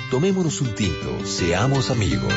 Tomémonos un tinto, seamos amigos.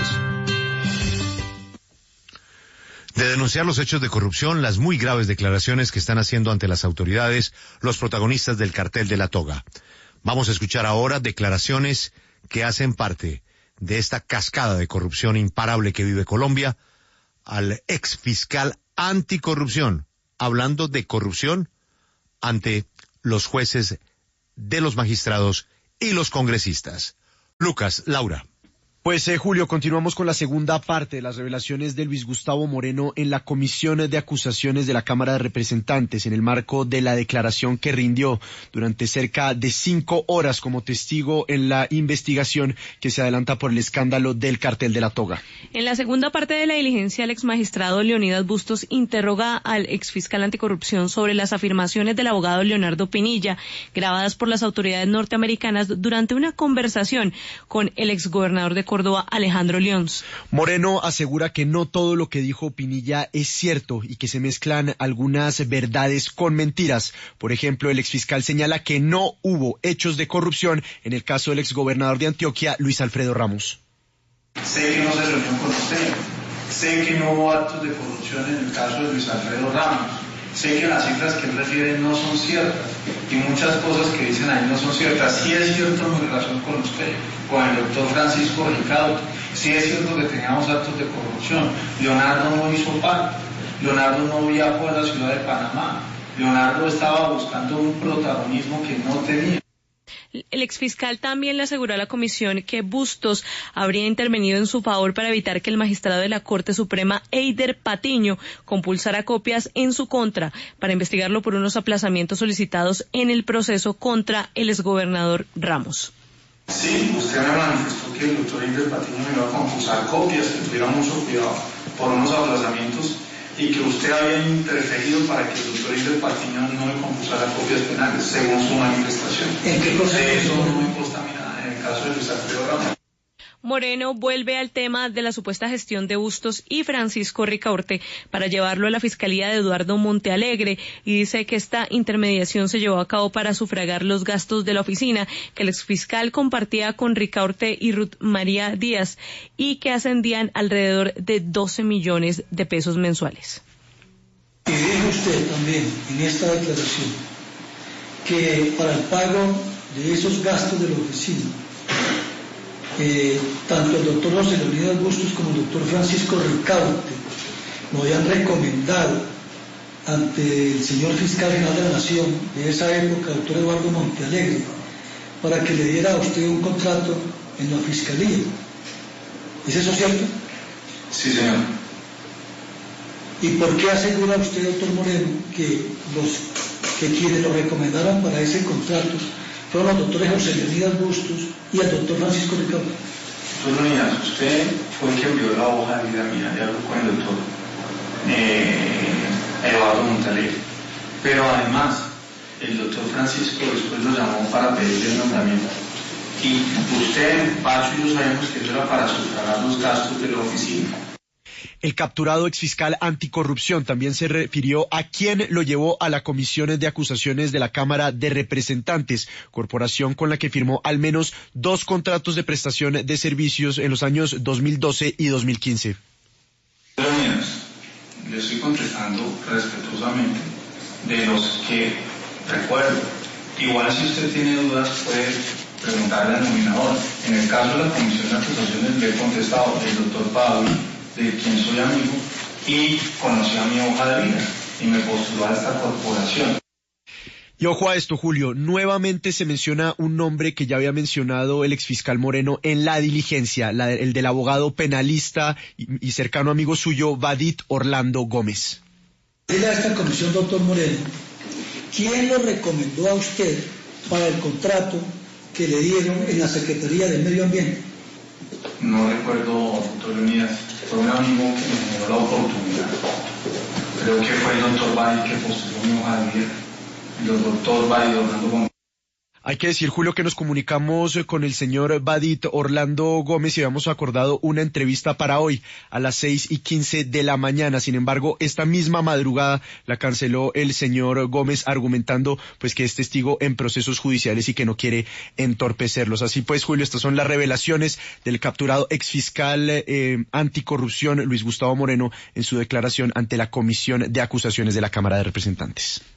De denunciar los hechos de corrupción, las muy graves declaraciones que están haciendo ante las autoridades los protagonistas del cartel de la toga. Vamos a escuchar ahora declaraciones que hacen parte de esta cascada de corrupción imparable que vive Colombia al ex fiscal anticorrupción, hablando de corrupción ante los jueces de los magistrados y los congresistas. Lucas, Laura. Pues Julio, continuamos con la segunda parte de las revelaciones de Luis Gustavo Moreno en la Comisión de Acusaciones de la Cámara de Representantes en el marco de la declaración que rindió durante cerca de 5 horas como testigo en la investigación que se adelanta por el escándalo del cartel de la toga. En la segunda parte de la diligencia, el exmagistrado Leonidas Bustos interroga al exfiscal anticorrupción sobre las afirmaciones del abogado Leonardo Pinilla, grabadas por las autoridades norteamericanas durante una conversación con el exgobernador de Córdoba, Alejandro Lyons. Moreno asegura que no todo lo que dijo Pinilla es cierto y que se mezclan algunas verdades con mentiras. Por ejemplo, el exfiscal señala que no hubo hechos de corrupción en el caso del exgobernador de Antioquia, Luis Alfredo Ramos. Sé que no se reunió con usted, sé que no hubo actos de corrupción en el caso de Luis Alfredo Ramos, sé que las cifras que él refiere no son ciertas y muchas cosas que dicen ahí no son ciertas. Sí es cierto mi relación con usted, con el doctor Francisco Ricaurte, sí es cierto que teníamos actos de corrupción. Leonardo no hizo parte, Leonardo no viajó a la ciudad de Panamá, Leonardo estaba buscando un protagonismo que no tenía. El exfiscal también le aseguró a la comisión que Bustos habría intervenido en su favor para evitar que el magistrado de la Corte Suprema, Eider Patiño, compulsara copias en su contra para investigarlo por unos aplazamientos solicitados en el proceso contra el exgobernador Ramos. Sí, usted me manifestó que el doctor Eider Patiño me iba a compulsar copias, que tuviera mucho cuidado por unos aplazamientos y que usted había interferido para que el doctor Eider Patiño no me compulsara copias penales, según su manifestación. ¿En qué cosa? De eso no me consta a mí nada en el caso de Luis Alfredo Ramos. Moreno vuelve al tema de la supuesta gestión de Bustos y Francisco Ricaurte para llevarlo a la fiscalía de Eduardo Montealegre y dice que esta intermediación se llevó a cabo para sufragar los gastos de la oficina que el exfiscal compartía con Ricaurte y Ruth María Díaz y que ascendían alrededor de 12 millones de pesos mensuales. Y dijo usted también en esta declaración que para el pago de esos gastos de la oficina tanto el doctor José Leonidas Bustos como el doctor Francisco Ricaurte me habían recomendado ante el señor fiscal general de la Nación de esa época, doctor Eduardo Montealegre, para que le diera a usted un contrato en la fiscalía. ¿Es eso cierto? Sí, señor. ¿Y por qué asegura usted, doctor Moreno, que quienes lo recomendaron para ese contrato fueron los doctores José Leonidas Bustos y el doctor Francisco Ricaurte? Doctor Leonidas, usted fue el que envió la hoja de vida mía, ya habló con el doctor Eduardo Montalegre. Pero además, el doctor Francisco después lo llamó para pedirle el nombramiento. Y usted, Pacho y yo sabemos que eso era para sufragar los gastos de la oficina. El capturado exfiscal anticorrupción también se refirió a quién lo llevó a la Comisión de Acusaciones de la Cámara de Representantes, corporación con la que firmó al menos 2 contratos de prestación de servicios en los años 2012 y 2015. Le estoy contestando respetuosamente de los que recuerdo. Igual si usted tiene dudas puede preguntarle al nominador. En el caso de la Comisión de Acusaciones le he contestado del doctor Pablo, de quien soy amigo, y conocía mi hoja de vida y me postuló a esta corporación. Y ojo a esto, Julio, nuevamente se menciona un nombre que ya había mencionado el exfiscal Moreno en la diligencia, el del abogado penalista y cercano amigo suyo, Badit Orlando Gómez. Dile a esta comisión, doctor Moreno, ¿quién lo recomendó a usted para el contrato que le dieron en la Secretaría del Medio Ambiente? No recuerdo, doctor Leonidas, fue un amigo que me dio la oportunidad. Creo que fue el doctor Badit que postuló mi hoja de vida. El doctor Badit Orlando Gómez. Hay que decir, Julio, que nos comunicamos con el señor Badit Orlando Gómez y habíamos acordado una entrevista para hoy a las 6:15 de la mañana. Sin embargo, esta misma madrugada la canceló el señor Gómez, argumentando pues que es testigo en procesos judiciales y que no quiere entorpecerlos. Así pues, Julio, estas son las revelaciones del capturado exfiscal anticorrupción Luis Gustavo Moreno en su declaración ante la Comisión de Acusaciones de la Cámara de Representantes.